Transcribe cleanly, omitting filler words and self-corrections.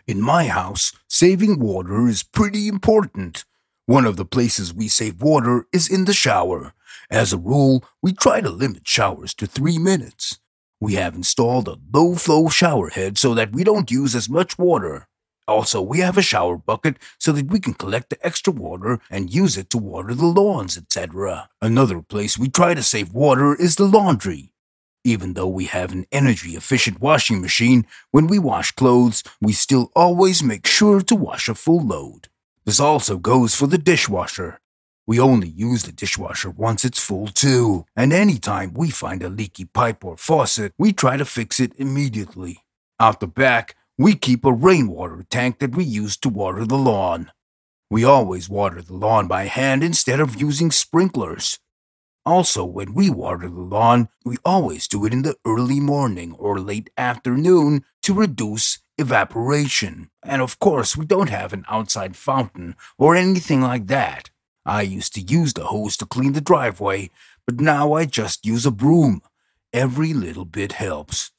In my house, saving water is pretty important. One of the places we save water is in the shower. As a rule, we try to limit showers to 3 minutes. We have installed a low flow shower head so that we don't use as much water. Also, we have a shower bucket so that we can collect the extra water and use it to water the lawns, etc. Another place we try to save water is the laundry. Even though we have an energy efficient washing machine, when we wash clothes, we still always make sure to wash a full load. This also goes for the dishwasher. We only use the dishwasher once it's full too, and anytime we find a leaky pipe or faucet, we try to fix it immediately. Out the back, we keep a rainwater tank that we use to water the lawn. We always water the lawn by hand instead of using sprinklers. Also, when we water the lawn, we always do it in the early morning or late afternoon to reduce evaporation. And of course, we don't have an outside fountain or anything like that. I used to use the hose to clean the driveway, but now I just use a broom. Every little bit helps.